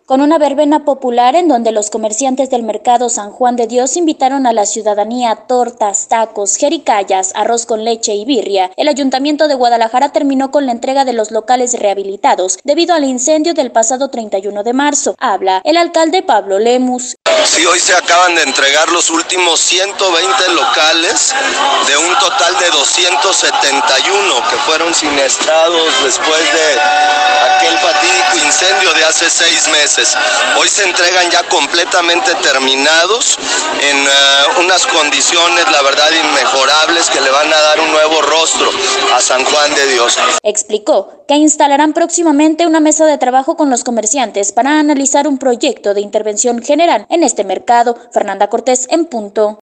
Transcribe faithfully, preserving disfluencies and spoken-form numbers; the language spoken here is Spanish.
Con una verbena popular en donde los comerciantes del mercado San Juan de Dios invitaron a la ciudadanía a tortas, tacos, jericayas, arroz con leche y birria, el Ayuntamiento de Guadalajara terminó con la entrega de los locales rehabilitados debido al incendio del pasado treinta y uno de marzo. Habla el alcalde Pablo Lemus. Sí, hoy se acaban de entregar los últimos ciento veinte locales de un total de doscientos setenta y uno que fueron siniestrados después de aquel fatídico incendio de hace seis meses. Hoy se entregan ya completamente terminados en uh, unas condiciones, la verdad, inmejorables que le van a dar un nuevo rostro a San Juan de Dios. Explicó que instalarán próximamente una mesa de trabajo con los comerciantes para analizar un proyecto de intervención general en este mercado. Fernanda Cortés, en punto.